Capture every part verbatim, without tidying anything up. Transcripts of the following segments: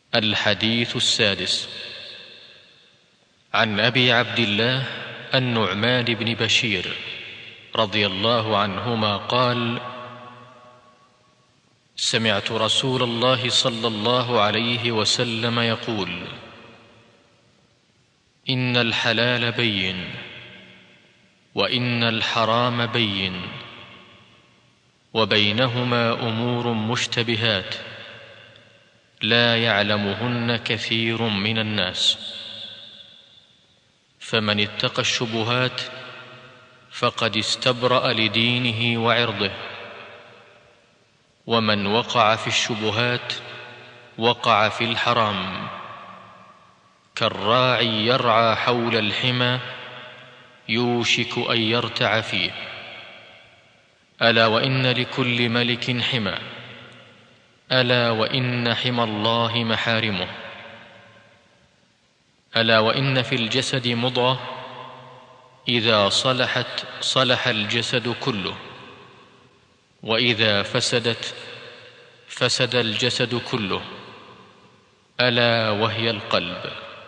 الحديث السادس. عن أبي عبد الله النعمان بن بشير رضي الله عنهما قال: سمعت رسول الله صلى الله عليه وسلم يقول: إن الحلال بين وإن الحرام بين وبينهما أمور مشتبهات لا يعلمهن كثير من الناس، فمن اتقى الشبهات فقد استبرأ لدينه وعرضه، ومن وقع في الشبهات وقع في الحرام، كالراعي يرعى حول الحمى يوشك أن يرتع فيه. ألا وإن لكل ملك حمى، ألا وإن حمى الله محارمه. ألا وإن في الجسد مضغة إذا صلحت صلح الجسد كله، وإذا فسدت فسد الجسد كله، ألا وهي القلب.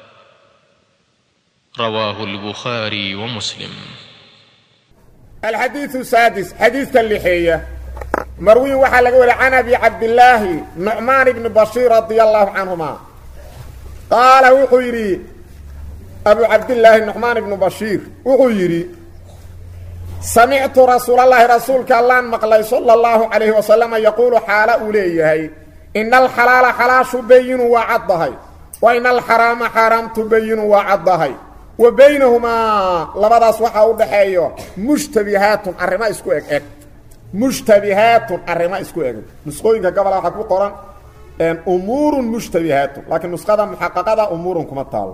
رواه البخاري ومسلم. الحديث السادس. حديث اللحية مروي وحا لغا عن أبي عبد الله نعمان بن بشير رضي الله عنهما قال وحيري أبو عبد الله نعمان بن بشير وحيري: سمعت رسول الله رسولك الله مقلي صلى الله عليه وسلم يقول حال أوليه: إن الحلال حلاش بين وعضهي، وإن الحرام حرام تبين وعضهي، وبينهما لبداس waxa u dhaxeeyo mushtabihaatun arima isku eg eg mushtabihaatun arima isku eg nusqooyinka gabal waxa ku qoran een umurun mushtabihaatun laakiin nusqada muhaqqaqada umurun kuma taalo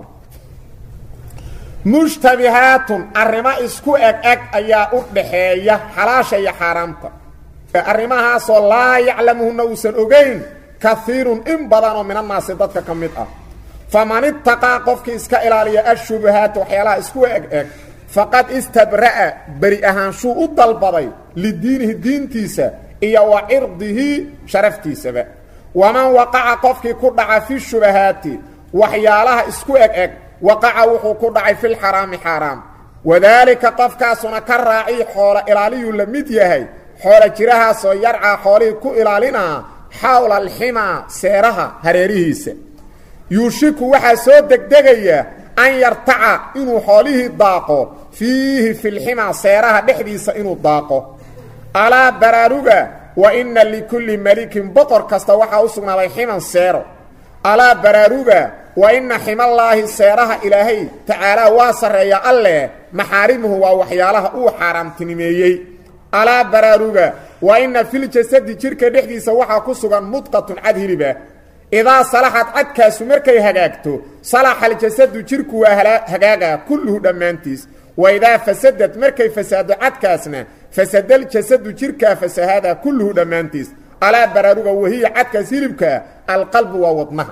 mushtabihaatun arima isku eg eg ayaa u dhaxeeya xalaasha iyo xaraamta arimahaas oo la yaclamuhuna usan ogeyn kathirun in badan oo min annaas dadka kamid ah. فمن اتقى قفك اسكا إلاليا الشبهات وحيالها اسكو اك فقد استبرأ بريئهان شو الضلبضي للدينه الدين تيسا إيا وعرضه شرف تيسا. ومن وقع قفك كردع في الشبهات وحيالها اسكو اك وقع وحو كردع في الحرام حرام. وذلك قفك سنكر راعي حول إلالي لمديهي حول جرها سيرعى حولي كو إلالينا حول الحمى سيرها هريريهيسا. يوشك وحا سو دغدغيا ان يرتع انو خوليه داقو فيه في الحمى سيرها دخديسا انو داقو. على براروغا وان لكل ملك بطر كستا وحا اسغنا حمى سيرو. على براروغا وان حمى الله سيرها الهي تعالى واسريا الله محارمه ووحيالها او حرامتنيميي. على براروغا وان في الجسد جيركا دخديسا وحا كسغان مدقه عدهلبا إذا صلحت عدكاس مركي هجاجتو صلح الجسد جيركو هجاجا كله دمانتيس. وإذا فسدت مركي فساد عدكاسنا فسد الجسد جيركا فسهذا كله دمانتيس. على براروغا وهي عدكاس يلبكا القلب ووضنها.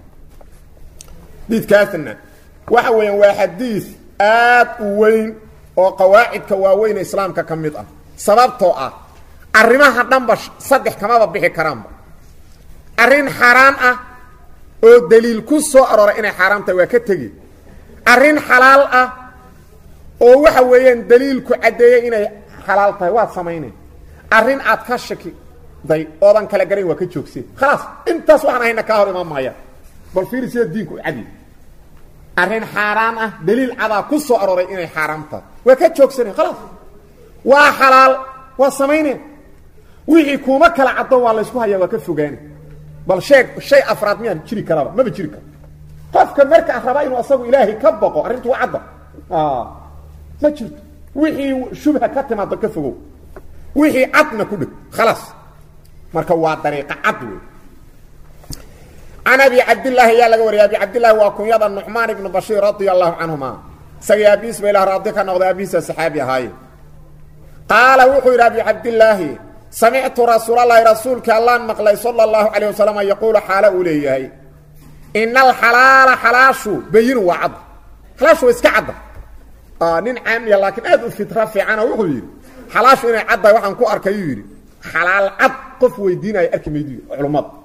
ديت كاثنا وحوين وحديث آت وين وقواعد كواوين إسلام ككميطة سببتو آه الرماها دنبش صدح كما ببيحي كرامبا arrin xaraan ah oo daliil ku soo aroray inay xaraam tahay waa ka tagi arrin xalaal ah oo waxa weeyaan daliilku cadeeyay inay xalaal tahay waa sameeyeen arrin aad ka shaki day oodan kala garay waa ka joogsay خلاص intaas waxaan ahayna ka hor imaamaya bal fiirisiyo diinku cadi arrin xaraan ah daliil cada ku soo aroray inay xaraam tahay waa ka joogsanay خلاص waa xalaal waa sameeyeen wixii kuma kala cado waa la isku hayaa waa ka fogaanay بل شيء شيء افراد ميان جيري كرابا ما بجيري كرا قفك مركا ربا انه اسو الهي كبقو ارنت وعده اه ما جرت وحي شبهه كتما دكفغو وحي عدنا كله خلاص marka waa dariiqa cadwi ana bi abdullah ya laga wariya bi abdullah wa kunyada nu'man ibn bashir radiyallahu anhuma sagiya bismillah radika noqda bisa saxaabi ahay qala wuxuu ira bi abdullah سمعت رسول الله رسولك الله مقلي صلى الله عليه وسلم يقول حال أوليه: إن الحلال حلاش بين وعض. حلاش واسكعد آه نين عام يلا لكن أدو في ترفع عنه وحوير حلاش إن عض وحن كو أركيوري حلال عض قف ويدينا يأركم يدي علمات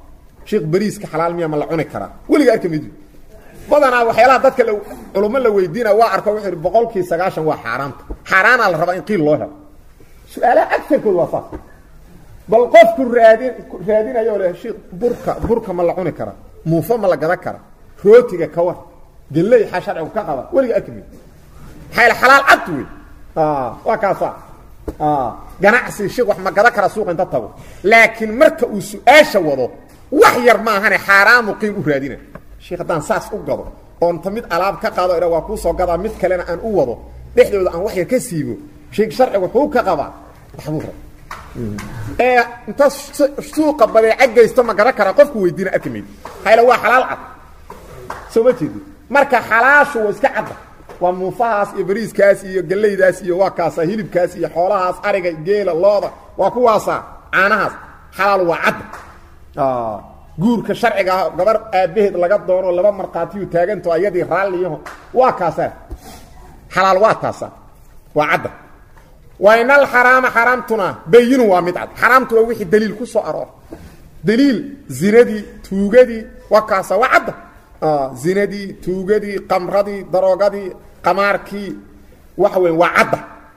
sheekh bariiska xalaal miya ma la cuni karaa weliga arka mid badanaa waxyaalaha dadka culummo la weydiina waa arko wuxuu boqolkiiba sagaashan waa xaraamta xaraana la rabaa in qiil loo helo su'aalaha agtarkood waa saas bal qofku raadin raadinayo leh sheekh burka burka ma la cuni karaa muufa ma la gada karaa rootiga ka war galay xashar oo ka qaba weliga arka mid xayl xalaal adwi ah waa kaasa ah ganacsi sheekh wax ma gada kara suuq inta tago laakiin marka uu su'aasha wado wax yar ma ahane xaraam qiil u raadina sheekh dan saas u gado oo inta mid alaab ka qaado ira waa ku soo gadaa mid kalena aan u wado dhexdooda aan wax yar ka siibo sheekh sharcigu wuxuu ka qabaa waxbuura ee inta suuqa badeecad geysto ma gada kara qofku weydiina akmid hayla waa xalaal cad soo ma jeedi marka xalaashu waa iska cad waa muufahaas iyo bariiskaas iyo galeydaas iyo waa kaasa hilibkaas iyo xoolahaas ariga geela looda waa kuwaasa caanahaas xalaal waa cad ah guurka sharciga gabar aabaheed laga doono laba marqaatiyo taaganto ayadii raaliyo waa kaasa xalaal waa taasa waa cad wa inal harama haramtuna bayinu waa mid cad haramtu waa wixii daliil ku soo aroor daliil zinadii tuugadii waa kaasa waa cad ah zinadii tuugadii qamradii daroogadii qamaarkii wax weyn waa cad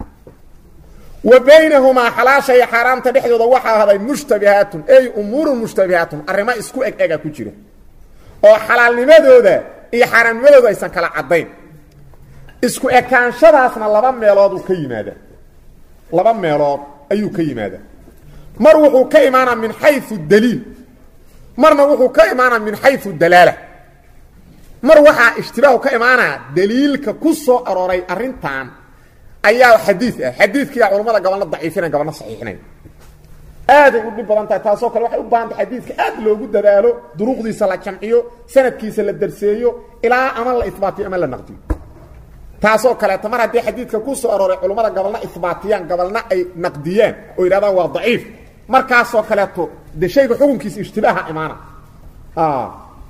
وبينهما حلاشة يا حرام تدحدود waxa haday mushtabihaatun ay umur mushtabihaatun arima isku eg ega ku jira oo xalaalnimadooda iyo xaraamnimadooda aysan kala cadeyn isku ekaanshadaasna laba meelood ka yimaada laba meelood ayuu ka yimaada mar wuxuu ka imaana min haythu daliil marna wuxuu ka imaana min haythu dalaala mar waxa ishtibaahu ka imaana daliilka ku soo arooray arintan ayaa xadiis ah xadiiskii culimada gabalna daciifina gabalna saxiixinayn aad u dhib badan tahay taasoo kale waxay u baahan tahay xadiiska aad loogu dadaalo duruqdiisa la jamciyo sanadkiisa la darseeyo ilaa ama la isbaatiyo ama la naqdiyo taasoo kale tamar hadii xadiiska ku soo arooray culimada gabalna isbaatiyaan gabalna ay naqdiyaan oo yiraahdaan waa daciif markaasoo kale to de shayga xukunkiisa ishtibaaha imaana ah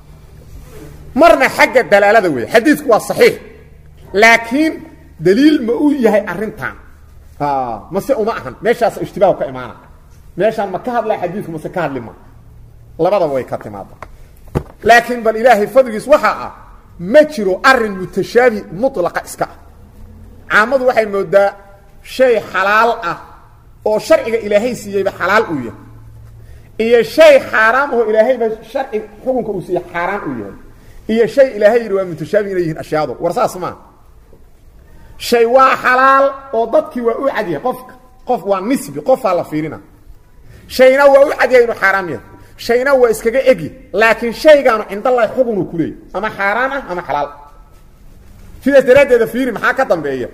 marna xagga dalaalada weey xadiisku waa saxiix laakiin دليل ما uu yahay arintan ah ma se uma ahan meeshaas ishtibaahu ka imaana meeshan ma ka hadlay xadiisku ma se ka hadlima labada way ka timaada laakiin bal ilaahi fadligiis waxa ah ma jiro arin mutashaabi mutlaq iska caamadu waxay moodaa shay xalaal ah oo sharciga ilaahay siiyay xalaal u yahay iyo shay xaraam oo ilaahay ba sharci xukunka uu siiyay xaraam u yahay iyo shay ilaahay yiri waa mutashaabi inay ashyaado warsaas ma shay waa xalaal oo dadkii waa u cadiyay qof qof waa nisbi qof la fiirina shayna waa u cadiyay inuu xaraam yahay shayna waa iskaga egi laakiin shaygan inta Allah xukun ku leey ama xaraam ah ama xalaal sida daradeeda fiiri maxaa ka dambeeya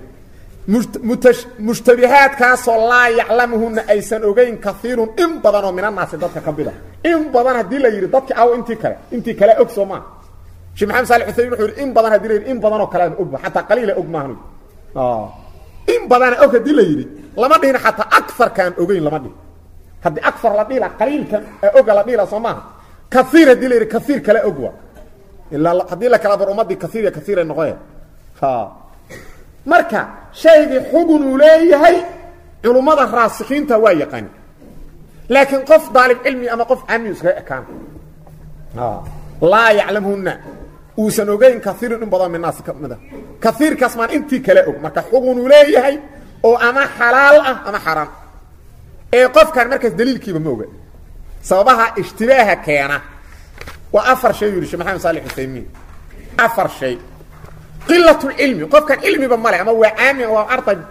mushtabihaat ka soo la yaclamuhuna aysan ogeyn kathirun in badan oo minan naas dadka ka bida in badan hadii la yiri dadka aw intii kale intii kale og Soomaa shi Maxamed Salih Hussein wuxuu in badan hadii la yiri in badan oo kale og hatta qaliila og maahan اه ان بدن او كدي لا يري لما دين حتى اكثر كان اوغين لما دين hadii اكثر لا ديلا قليل كان اوغ لا ديلا سوما كثير دي لي كثير كلا اوغوا الا hadii la kala bar umadi كثير كثير noqoy ha marka shaygi xugun u leeyahay culumada raasixiinta waa yaqaan laakiin qof dalib cilmi ama qof aami iska ekaan ha la ya'lamuhunna uusan ogeyn كثير in badan min naas kamida كثير كاسمان انتي كلا og marka xugun u leeyahay oo ama xalaal ah ama xaraam ee qof kan markaas daliilkiiba ma oga sababaha ishtibaaha keena wa afar shay yiri Maxamed Salih Hussein afar shay qillatu ilmi qof kan ilmiba male ama waa aami oo artay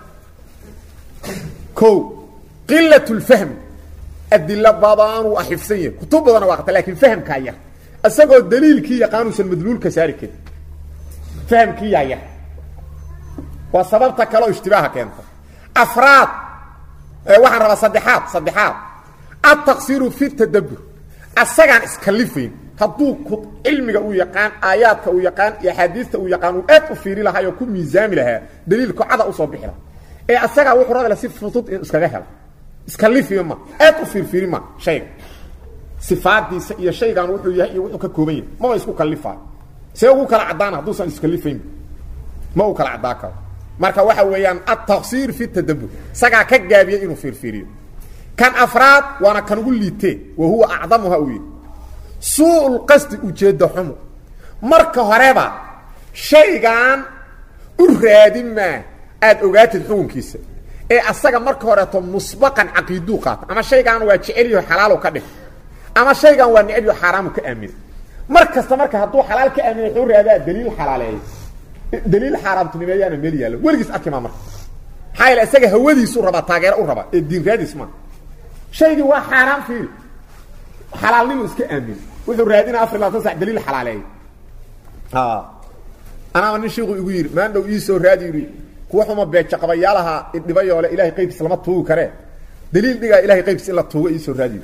ko qillatu alfahm adilla badan wa hifsiya kutub badan waqti laakiin fahamka yar asagoo daliilkii yaqaanusan madluulka saarikay fahamkii yaya وسببت كلو اشتباه كانت افراد waxaan rabaa saddexaad saddexaad at-taqsir fi at-tadabbur asagan iskalifin haduu ku ilmiga uu yaqaan aayaadka uu yaqaan iyo xadiista uu yaqaan uu aad u fiiri lahaa iyo ku miisaami lahaa daliilku cada u soo bixira ee asaga wuxuu rabaa si fudud iskaga helo iskalifin ma aad u fiirfiiri ma shay sifaadiisa iyo shaygan wuxuu yahay iyo wuxuu ka kooban yahay ma isku kalifaa see ugu kala cadaan haduu san iskalifin ma uu kala cadaaka marka waxa weeyaan at-taqsir fi at-tadabbur saga ka gaabiyo inuu fiirfiiriyo kan afraad wana kan ugu liitay oo huwa a'damuha uu suul qasdi ujeedda xumo marka horeba shaygan u raadin ma aad ogaatid xukunkiisa ee asaga marka horeeto musbaqan caqiidu qaat ama shaygan waa jeceliyo xalaal ka dhig ama shaygan waa nicib iyo xaraam ka aamin markasta marka haduu xalaal ka aamin wuxuu raadaa daliil xalaaleey daliil xaraamtinimeeyana meel yaalo waligiis arkima marka hayla isaga hawadiisu raba taageero u raba ee diin raadis ma shaygi waa xaraam fiir xalaalnimo iska aamin wuxuu raadina afar laatan sac daliil xalaaleey ha ana wan sheegu igu yiri maan dhow ii soo raadiyay kuwa xuma beeca qabayaalaha idhibayo le ilaahay qaybis lama tuugo kare daliil dhiga ilaahay qaybis la tuugo ii soo raadiyay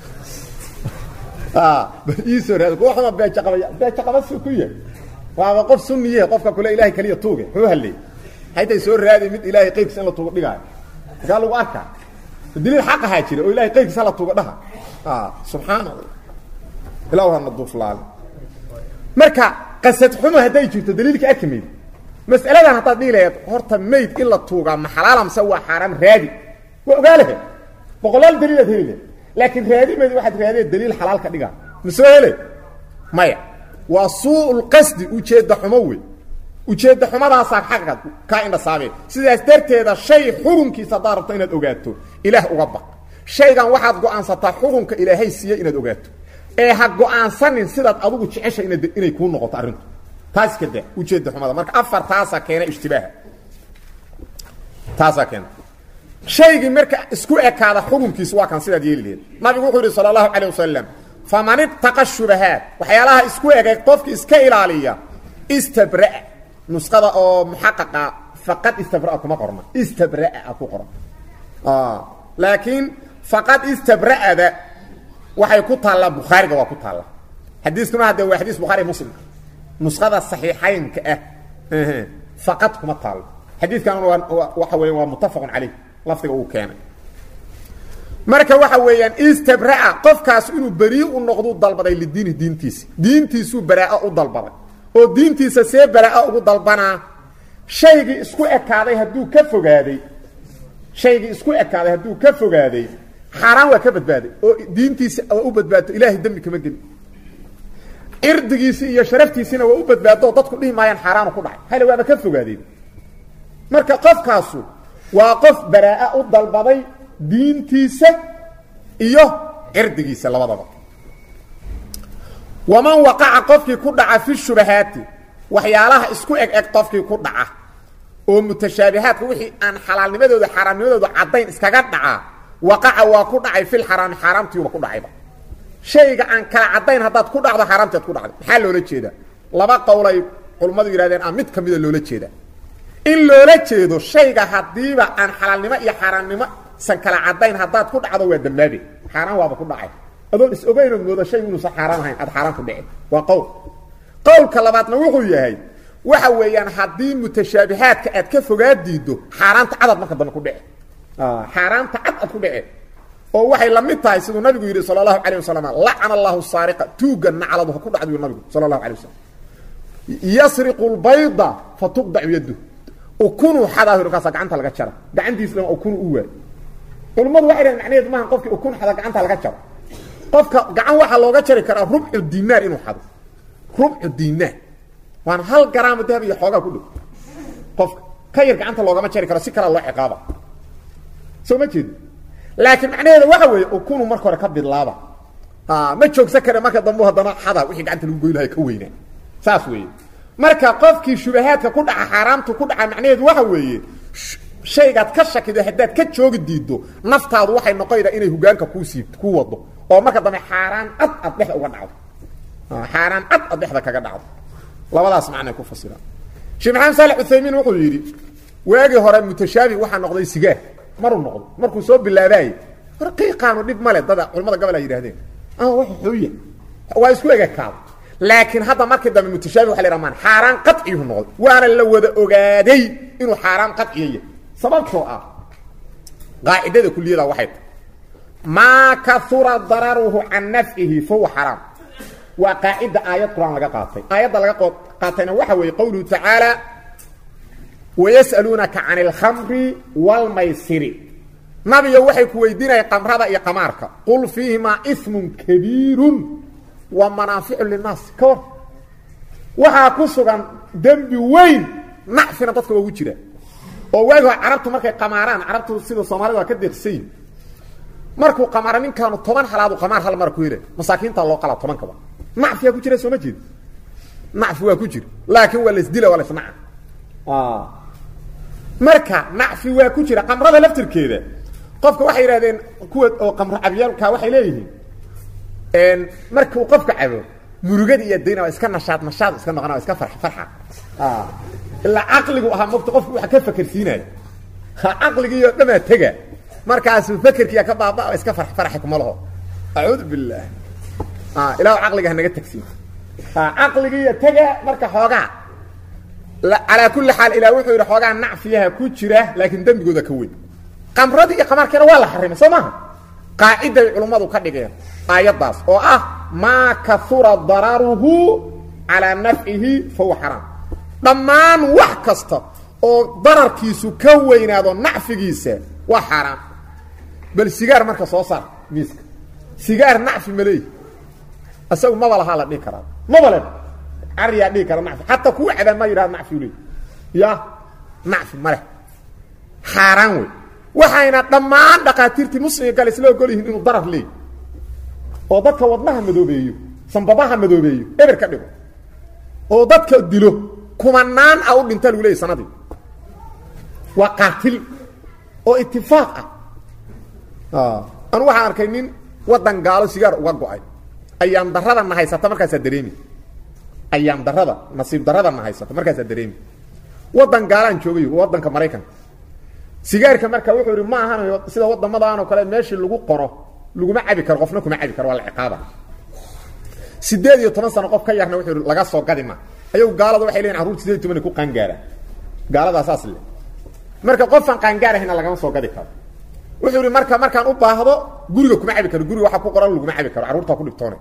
ah ii soo raadiyay kuwa xuma beeca qabaya beeca qabas ku yahay waa qof sunniye qofka kale ilaahay kaliya tuuge wuxuu halay hayday soo raadi mid ilaahay qaybis la tuugo dhigaay gaa lagu arkaa daliil xaq ha jira oo ilaahay qaybis la tuugo dhaha ah subhanallah ilaahu naduflaal marka qasad xumo haday jirto daliilka akmil mas'aladan hataa diileed horta meyd in la tuuga ma xalaal am sawa xaraam raadi wa ogaalehe boqolaal daliil heelay laakiin raadi meed waxa raadi daliil xalaal ka dhiga mas'ale maya wa su'ul qasdi ujeeda xumo wey ujeeda xumadaas xaqad ka inda saabe sidaas darteeda shay xukunkiisa daarto inaad ogaato ilaah uga baq shaygan waxaad go'aansataa xukunka ilaahay siiyay inaad ogaato ee ha go'aansanin sidaad adigu jeceshay inay inay ku noqoto arintu taas kada ujeeda xumada marka afar taasa keena ishtibaaha taasa keena shaygi marka isku ekaada xukunkiisa waa kan sidaad yeelileed nabigu wuxuu yiri sallallahu alayhi wasallam faman ittaqashubahat waxyaalaha isku egay qofki iska ilaaliya istabra nusqada oo muhaqqaqa faqad istabra kuma qorna istabra ku qoran ah laakiin faqad istabra'ada waxay ku taala bukhariga waa ku taala xadiiskuna hada waa xadiis bukhari muslim nusqada saxiixaynka ah ee faqad kuma taalo xadiiskan waxa weeyaan waa muttafaqun calayh lafdiga uu keenay marka waxa weeyaan istabra'a qofkaas inuu bari u noqdo dalbaday lidiin diintiisa diintiisu baraa u dalbaday oo diintiisa see baraa ugu dalbana shaygi isku ekaaday haduu ka fogaaday shaygi isku ekaaday haduu ka fogaaday xaraan waa ka badbaaday oo diintiisa u badbaado ilaahay dambi kama gelin irdigiisa iyo sharaftiisina waa u badbaado dadku dhimayaan xaraan ku dhacay hal waa ka fogaadeen marka qofkaasu waa qof baraa u dalbaday diintiisa iyo irdigiisa labadaba waman waqa'a qofkii ku dhaca fi shubahaati waxyaalaha isku eg eg qofkii ku dhaca oo mutashaabihaadka wixii aan xalaalnimadooda xaraamnimadooda cadayn iskaga dhaca waqa'a waa ku dhacay fil xaraam xaraamtii ku dhacayba shayga aan kala cadayn hadaad ku dhacdo xaraamteed ku dhacdo maxaa loola jeeda laba qowlay culimadu yiraahdeen ah mid kamid loola jeeda in loola jeedo shayga hadiiba aan xalaalnimo iyo xaraamnimo san kala cadayn hadaad ku dhacdo waa damaabe xaraam waaba ku dhacay adoon is ogeyn moodo shay inuu sax xaraam ahayn ad xaraam ku dhicin waa qowl qowlka labaadna wuxuu yahay waxa weeyaan hadii mutashaabihaadka aad ka fogaadiido xaraamta cadad marka dambe ku dhici ah xaraamta cadad ku dhici oo waxay la mid tahay sidoo nabigu yiri sallallahu alayhi wasallam la'ana allahu sariqa tuuga nacladu ku dhacdo nabigu sallallahu alayhi wasallam yasriqu albayda fatuqda yadu ukunu hadahu ka gacanta laga jara gacantiisa oo ukunu u waa culumadu waxay raadin macnaheedu ma qofki ukunu hada gacanta laga jaro qofka gacan waxa looga jari karaa rubcu diinaar inuu xado rubcu diinaar waan hal gram dahab iyo xooga ku dhig qof ka yar gacanta looga ma jari karo si kala loo ciqaaba soo ma jeed laakiin macnaheedu waxa weeye ukunu marka hore ka bilaaba ah ma joogsa kare marka dambe hadana xada wixii gacanta lagu goynahay ka weyna saas weeye marka qofkii shubahaadka ku dhaca xaraamtu ku dhaca macnaheedu waxa weeye shaygaad ka shakido hadaad ka joogi diido naftaadu waxay noqonaysaa inay hogaanka ku siibto ku wado oo marka dambe xaraan ad ad dhexda uga dhacdo xaraan ad ad dhexda kaga dhacdo labadaas macna ku fasira Sheikh Maxamed Salih Uthaymin wuxuu yiri waagi hore mutashaabi waxa noqday sigaar maru noqdo markuu soo bilaabay raqiiqan dib male dada culimada gabal ay yiraahdeen ah wax xuuya waa isku ega kaab laakiin hadda markii dambe mutashaabi waxa la yiraahdaa xaraan qat'i uu noqdo waana la wada ogaaday inuu xaraan qat'i yahay sababtoo ah qaa'idada kulliyada waxay ma kathura dararuhu an naf'ihi fa huwa haram wa qaa'ida ayat quraan laga qaatay ayada laga qaatayna waxa weey qowluhu ta'ala ويسألونك عن الخمر والميسر نبي وحي كويدين قمرada iyo qamaarka qul fiihima ismun kabiirun ومنافع للناس كور waxa ku sugan dambi weyn nacfina dadka ugu jira oo waago carabtu markay qamaaraan carabtu sida Soomaalidu ka deeqsay markuu qamaara ninkan toban halaad qamaar hal mar ku yiri masaakiinta loo qala toban kaba nacfiya ku jira soo ma jeed nacfi waa ku jira laakiin waa la isdila wala isnaa ah marka nacfi waa ku jira qamrada laftirkeeda qofka waxay yiraahdeen kuwa oo qamra abiyalka waxay leeyihiin een markuu qofka cabo murugada iyo deena iska nashaad nashaad iska noqonaa iska farx farxa ah illa aqligu aha mabta qofku waxa ka fakarsiinay ha aqligiyo dhama taga markaas fakarkiya ka baaba iska farx farx kuma laho a'uud billah ah ila aqliga naga tagsiin ha aqligiyo taga marka xooga la ala kulli hal ila wuxuu yiri xooga nacfiyaha ku jira laakiin dambigooda ka weyn qamradi iyo qamarkeena waa la xarimay Soomaa qaa'ida culimadu ka dhigeen ayadaas oo ah ma kathura dararuhu ala naf'ihi fa huwa haram dhamaan wax kasta oo dararkiisu ka weynaado nacfigiisa waa haram bal sigaar marka soo saar miiska sigaar nacfi malay asagu ma wala hala dhig karaa ma wala ariya dhig karaa nacfi hatta ku wada ma yiraahdo nacfi leey ya nacfi male haram wey waxayna dhamaan dhaqaatiirtii musliminka gal isla ogolyihiin inuu darar leey oo dadka wadnaha madoobeeyo sanbabaha madoobeeyo eber ka dhigo oo dadka dilo kumanaan aw dhinta lagu leeyahay sanadii waa qaatil oo ittifaaq ah ah anu waxaan arkay nin wadan gaalo sigaar uga go'ay ayaan darrada ma haysata markaas dareemi ayaan darrada nasiib darrada ma haysata markaas dareemi wadan gaalaan joogay wadanka Mareykanka sigaarka marka wuxuu yiri ma ahan sida wadamadan oo kale meeshii lagu qoro lagu ma cabi karo qofna kuma cabi karo wala ciqaaba sideed iyo toban sano qof ka yarna wuxuu laga soo gadima ayuu gaalada waxay leeyeen caruur sideed iyo toban ku qaangaara gaalada asaas leh marka qofan qaangaarahina laga soo gadi karo wuxuu yiri marka markaan u baahdo guriga kuma cabi karo guriga waxa ku qoran lagu ma cabi karo caruurta ku dhigtoonay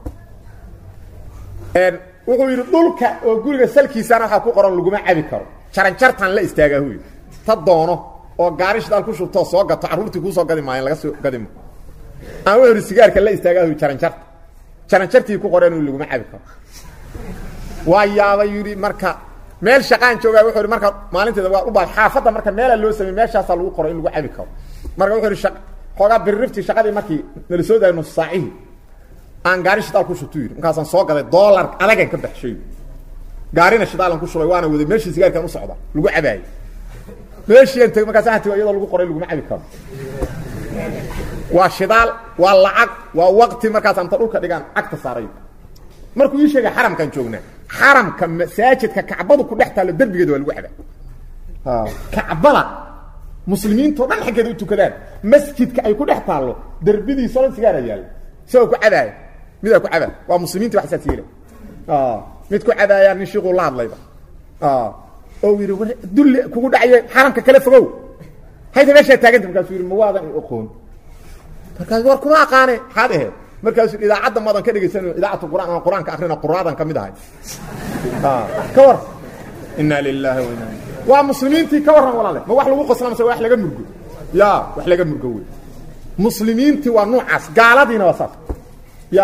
een wuxuu yiri dhulka oo guriga salkiisana waxa ku qoran lagu ma cabi karo jaran jartan la istaagaa huyo ta doono oo gaarish dal ku shubto soo gato caruurtii ku soo gadi maayeen laga soo gadimo aan weeri sigaarka la istaagaa huyo jaran jart jaran jartii ku qoreen lagu ma cabi karo waa yaaba yiri marka meel shaqaan joogaa wuxuu marka maalinteeda waa u baa xaafada marka meel loo sameeyay meeshaas lagu qoray in lagu cabi karo marka wuxuu shaq xogaa birrifti shaqadii markii nala soo daayno saacihi aan gaari shidaal ku shubtay markaas aan soo gaday dollar adagan ka baxshay gaarina shidaal aan ku shubay waana wada meeshii sigaarkan u socda lagu cabaay meeshii inta markaas aan tii iyadoo lagu qoray lagu cabi karo waa shidaal waa lacag waa waqti markaas aan dhulka dhigaan agta saaray markuu ii sheegay xaramkan joognaa xaramka masaajidka kacbadu ku dhaxtaalo darbigeeda waa lagu cabaa ha kacbada muslimiintu dhan xageeda u tukadaan masjidka ay ku dhaxtaalo darbidiisa oo sigaar yaal soo ku cabaay mid ku cabaa waa muslimiintu wax saasiire ah mid ku cabaayaan nin shiiqo la hadlayba ah oo yiri dulli kugu dhacay xaramka kala fogow hayda meesha taaganta markaas yiri ma waadan u qoon markaas war kuma aqaane xadehe markaas idaacada madan ka dhigaysan idaacada quraan quraanka akhrina quraadan kamid ahay ah ka war inna lillahi wa inna ilayhi wa muslimiintii ka waran walaal ma wax lagu qoslamay wax laga murgo ya wax laga murgo way muslimiintii waa nuucaas gaaladiina waa saaf ya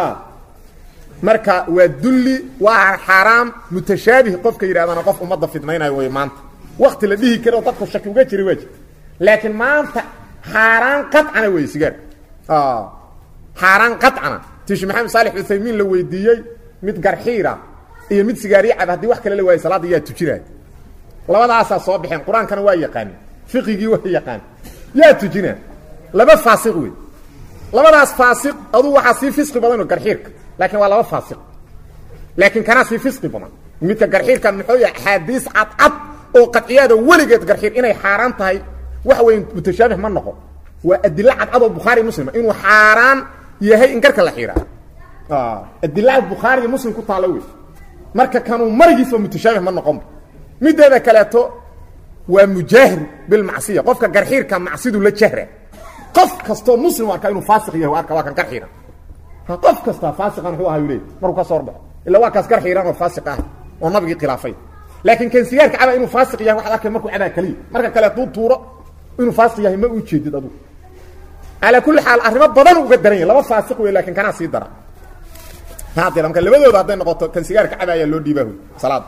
marka waa dulli waa xaraam mutashaabih qofka yiraahdan qof umada fidnaynayo way maanta waqti la dhihi karo dadku shaki uga jiray waji laakiin maanta xaraan qadcana way sigaar ah xaraan qadcana tish maxamed salih uthaymin la weydiiyay mid garxiira iyo mid sigaari cab hadii wax kale la waayay salaad iyo tujiray labadaas soo bixin quraankana waa yaqaan fiqigi waa yaqaan yaa tujina laba faasiq way labadaas faasiq adu waxa si fisqi badan oo garxiirka laakiin waa laba faasiq laakiin kana si fisqi badan midka garxiirka muxuu yahay xadiis cad cad oo qadciyada waligeed garxiir inay xaraan tahay wax weyn mutashaabih ma noqon waa adilla cad cad oo bukhari muslim inuu xaraan yahay in garka la xiira ah adilla bukhari muslim ku taalaw marka kanu marigiisa mutashaabih ma noqon mideeda kaleeto waa mujaahir bil macsiya qofka garxiirka macsidu la jahra qof kasto muslim waa ka inuu faasiq yahay waa ka waa kan garxiira qof kasta faasiqan wuxuu ahaa yiri markuu ka soo baxo illa waa kaas garxiiran oo faasiq ah oo nabiga khilaafay laakiin kan sigaarka caba inuu faasiq yahay waxa arkay markuu caba kaliya marka kale tuu tuuro inuu faasiq yahay ma u jeedid adu ala kulli xaal arrimo badan uga daran laba faasiq way laakiin kana sii dara هذا لما لبدود هذين نقطة كان سيجار كعبة يلون ديبه صلاة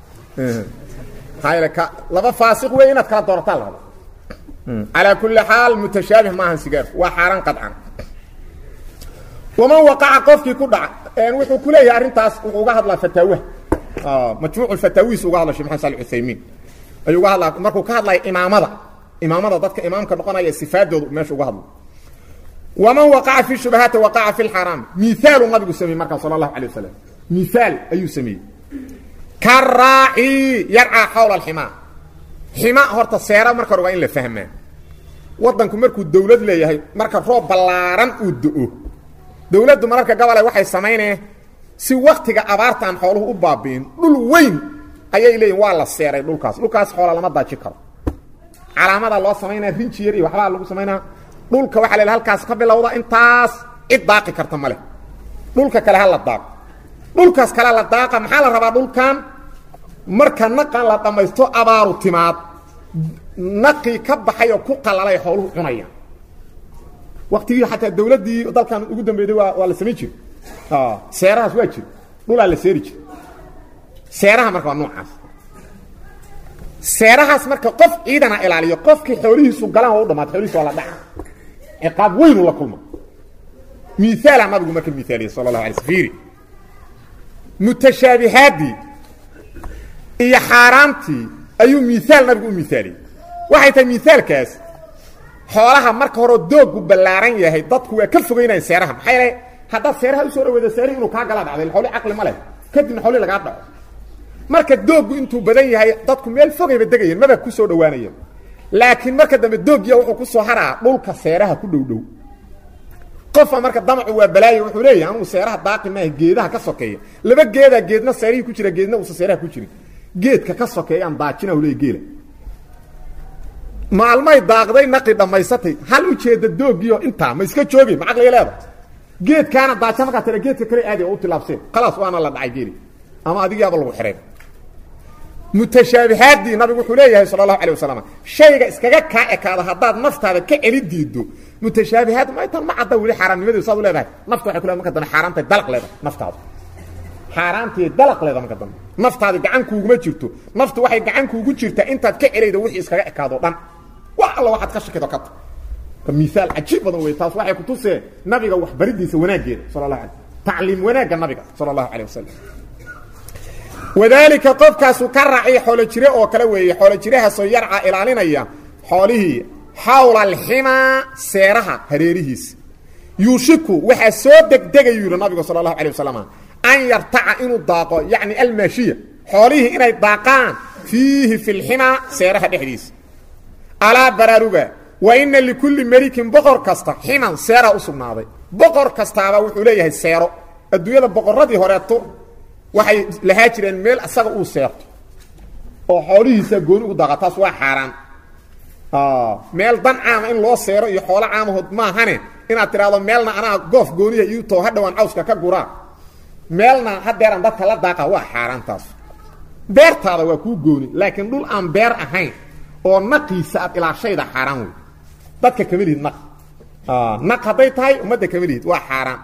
هاي لك لبا فاسق وين كان دورتال على كل حال متشابه معها سيجار وحرام قطعا ومن وقع قفك كدع ان وحو كليه arrintaas wuxuu uga hadlaa fataawa ah majmuuc al-fataawis uga hadlaa Sheikh Maxamed Salih Uthaymeen ayuu uga hadlaa markuu ka hadlay imaamada imaamada dadka imaamka noqonaya sifaadoodu meesha uga hadlo ومن وقع في الشبهات وقع في الحرام مثال النبي سمي مركه صلى الله عليه وسلم مثال ايو سمي كالراعي يرعى حول الحمى حمى horta seera marka roga in la fahmaa wadanku markuu dawlad leeyahay marka roob balaaran uu du'o dawladdu mararka gabalay waxay sameeyeen si waqtiga abaartan xooluhu u baabeen dhul weyn ayay leeyeen waa la seeray dhulkaas dhulkaas xoolo lama daaji karo calaamada loo sameeyay rinji yar iyo waxba lagu sameeyay dhulka waxa la halkaas ka bilowda intaas cid daaqi karta male dhulka kale hal la daaq dhulkaas kale la daaqa maxaa la rabaa dhulkan marka naqan la dhamaysto abaaru timaad naqi ka baxay oo ku qalalay xooluhu cunaya waqtigii xataa dawladii dalkan ugu dambeeyay waa waa la sameeyay jir ah seerahaas waa jir dhul la seeri jir seeraha marka waa noocaas seerahaas marka qof ciidana ilaaliyo qofkii xoolihiisu galaan oo dhamaad xoolihiisu waa la dhaca iqaab weyn la kulma مثال ما بقول مكن مثالي صلى الله عليه وسلم متشابهاتي هي حرامتي ايو مثال ما بقول مثالي waxay tahay مثالkaas xoolaha marka hore doog balaaran yahay dadku way ka fogeynayaan seeraha maxay leeyahay hada seeraha u soo dhaweedo seeraha inuu ka gala dhacday xoolo aqli ma leh kadib xoolo laga dhaco marka doog intuu badan yahay dadku meel fogeyba degayeen maba ku soo dhawaanayeen laakiin marka dambe doogya wuxuu ku soo haraa dhulka seeraha ku dhow dhow qof marka damacu waa balaayo wuxuu leeyahay anu seeraha daaqi ma geedaha ka sokeeyo laba geeda geedna seerihi ku jira geedna uu seeraha ku jira geedka ka sokeeyo aan daajina uu leeyahay geela maalmay daaqday naqi dhamaysatay hal u jeeda doogiyo inta ma iska joogay ma aqli leeyahay geedkaana daaja marka tira geedka kale aadi oo tilaabsay خلاص waana la dhacay geeli ama adiga lagu xiray متشابهاتي نبي wuxuu leeyahay sallallahu alayhi wasallam shayga iskaga ka ekaada hadaad naftaada ka celi diido متشابهات ma inta ma cadda wali xaraamnimadu saad u leedahay nafta waxa kula marka dan xaraamtay dalaq leedahay naftaada xaraamtay dalaq leedahay marka dan naftaada gacan kuuguma jirto naftu waxay gacan kuugu jirtaa intaad ka celaydo wixii iskaga ekaado dhan waa alla waxaad ka shakido ka ka misaal ajiib badan way taas waxay ku tusee nabiga wax baridiisa wanaageeda sallallahu alayhi تعليم wanaaga nabiga sallallahu alayhi wasallam وذلك قفكاس كرعي حول جري او كلا ويه حول جريها سو يرعى الالينيا حوله حول الحما سيرها هريريس يوشكو وحا سو دغدغيو النبي صلى الله عليه وسلم ان يرتع انه داقو يعني الماشيه حوله اني داقان فيه في الحما سيرها دحديس على براروغا وان لكل ملك بقر كستا حما سيره اسمناده بقر كستا وحو ليهي سيرو ادويده بقردي هوريتو waxay laha jireen meel asaga uu seerto oo xoolihiisa gooni u daqataas waa xaraan ah meel dan caam in loo seero iyo xoolo caamahood ma ahane inaad tiraado meelna ana goof gooniya iyo too hadhawaan cawska ka guraa meelna hadeeran dadka la daaqa waa xaraan taas beertaada waa ku gooni laakiin dhul aan beer ahayn oo naqiisa aad ilaa shayda xaraan way dadka kamilid naq ah naq haday tahay umada kamilid waa xaraan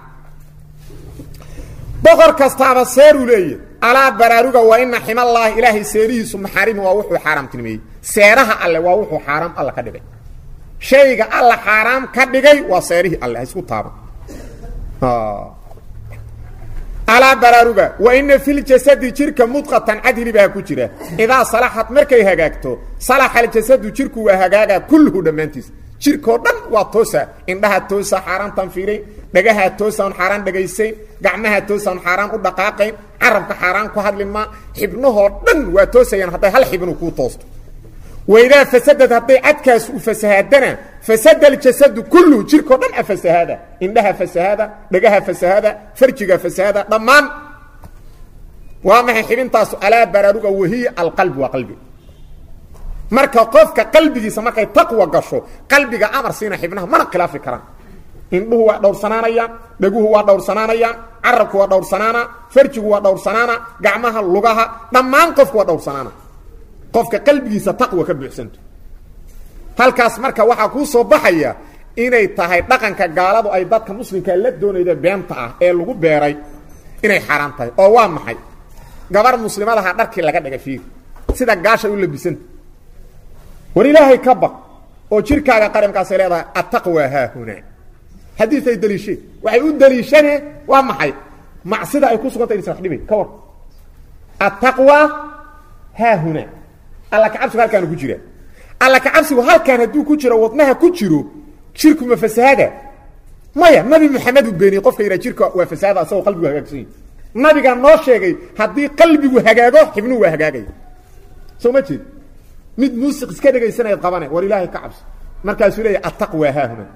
بقر كستابا سيرو ليه على براروغا وان حم الله الهي سيريسو محارم وا وحو حرام تنمي سيرها الله وا وحو حرام الله كدغي شيغا الله حرام كدغي وا سيره الله اسكو تابا اه على براروغا وان في الجسد جيرك مدقه عدل بها كجيره اذا صلحت مركي هغاغتو صلح الجسد جيركو وا هغاغا كله دمانتيس جيركو دن وا توسا اندها توسا حرام تنفيري دغها توسا حرام دغيسين gacmaha toosan xaraan u dhaqaaqay arabka xaraan ku hadlima xibnaho dhan waa toosayaan haday hal xibnu ku toosto wayda fasadad haday adkaas u fasahadana fasada al-jasad kullu jirko dhan afasahada indaha fasahada dhagaha fasahada farjiga fasahada dhamaan waa ma xibintaas ala bararuga wahiya al-qalb wa qalbi marka qofka qalbigiisa markay taqwa gasho qalbiga amar siina xibnaha mana khilaafi karaan indhuhu waa dhowrsanaanayaan dhaguhu waa dhowrsanaanayaan carabku waa dhowrsanaana farjigu waa dhowrsanaana gacmaha lugaha dhammaan qofku waa dhowrsanaana qofka qalbigiisa taqwa ka buuxsanto halkaas marka waxa ku soo baxaya inay tahay dhaqanka gaaladu ay dadka muslimka la doonayda beenta ah ee lagu beeray inay xaraam tahay oo waa maxay gabar muslimadaha dharkii laga dhigay fiir sida gaasha u labisanta war ilaahay ka baq oo jirkaaga qarankaas leedahay attaqwa ha huna hadith ay daliishay waxay u daliishanay waa maxay macsida ay ku sugantay inay dhibay ka war attaqwa ha huna alla ka cabsiga halkaan ku jira alla ka cabsigu halkaan haduu ku jiro wadnaha ku jiro jirku ma fasaada maya nabi maxamed beeni qofka ira jirka waa fasaada asoo qalbigu hagaagsan nabiga noo sheegay hadii qalbigu hagaago xibnuhu waa hagaagay soo ma jeed mid muusiq iska dhageysanay qabanay war ilaahay ka cabsi markaas uu leeyahay attaqwa ha huna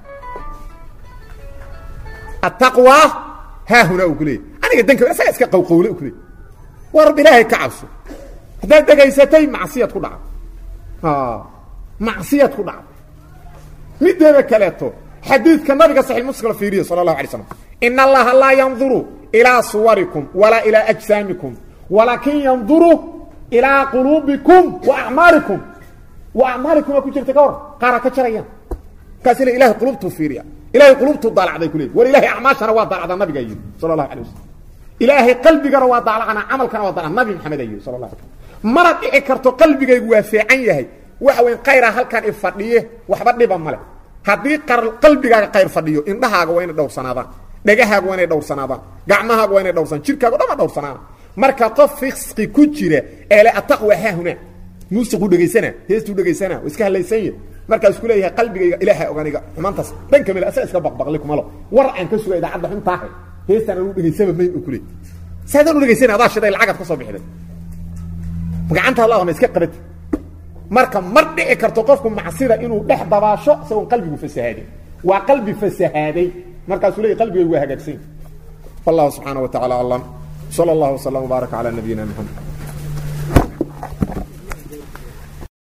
attaqwa ha huna uu kulay aniga danka asaga iska qowqowle uu kulay war ilaahay ka cabsi hadaa dhageysatay macsiyad ku dhaca ha macsiyad ku dhaca mideeba kaleeto حديث النبي صحيح مسلم في صلى الله عليه وسلم إن الله لا ينظر إلى صوركم ولا إلى أجسامكم ولكن ينظر إلى قلوبكم وأعمالكم وأعمالكم أكون جرت كور قارة كشريا كاسل إله قلوبته فيريا إله قلوبته ضالع ذي كله والإله أعماشنا وضع على النبي جيد صلى الله عليه وسلم إله قلبي جرى وضع على عمل كان وضع النبي محمد جيد صلى الله عليه وسلم مرض إكرت قلبي جيد وافعيه وحوين قيرة هل كان إفضيه وحبني بملك haddii qalbigaaga qayr fadhiyo indhahaaga waa inay dhowrsanaadaan dhagahaaga waa inay dhowrsanaadaan gacmahaaga waa inay dhowrsan jirkaaga dhama dhowrsanaadaan marka qof fisqi ku jira ee la taqwa ha huna muusiqu dhageysana heestu dhageysana iska halaysan markaas ku leeyahay qalbigayga ilaahay oganiga xumaantaas dhan kamil asaa iska baqbaqli kuma lo war aan ka sugay idaacada xuntaa heestan uu dhageysaba may u kulay saadaan u dhageysana adaa shiday lacag ka soo bixday magacanta Allah ma iska qabad marka mar dhici karto qofku macsida inuu dhex dabaasho soo qalbigu fasahaday waa qalbi fasahaday markaas uu leeyahay qalbigu waa hagaagsan Allah subhanahu wa ta'ala Allah sallallahu alayhi wa sallam baraka ala nabiyina Muhammad